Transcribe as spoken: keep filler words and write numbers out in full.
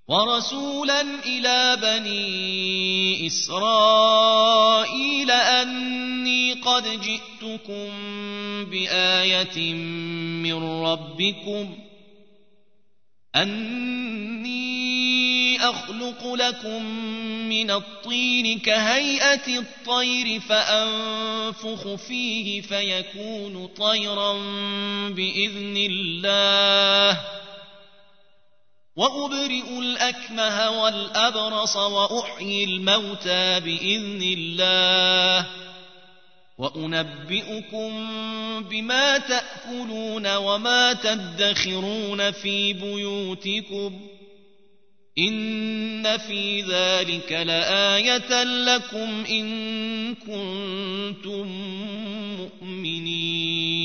ورسولا إلى بني إسرائيل أني قد جئتكم بآية من ربكم أني أخلق لكم من الطين كهيئة الطير فأنفخ فيه فيكون طيرا بإذن الله وأبرئ الأكمه والأبرص وأحيي الموتى بإذن الله وأنبئكم بما تأكلون وما تدخرون في بيوتكم إن في ذلك لآية لكم إن كنتم مؤمنين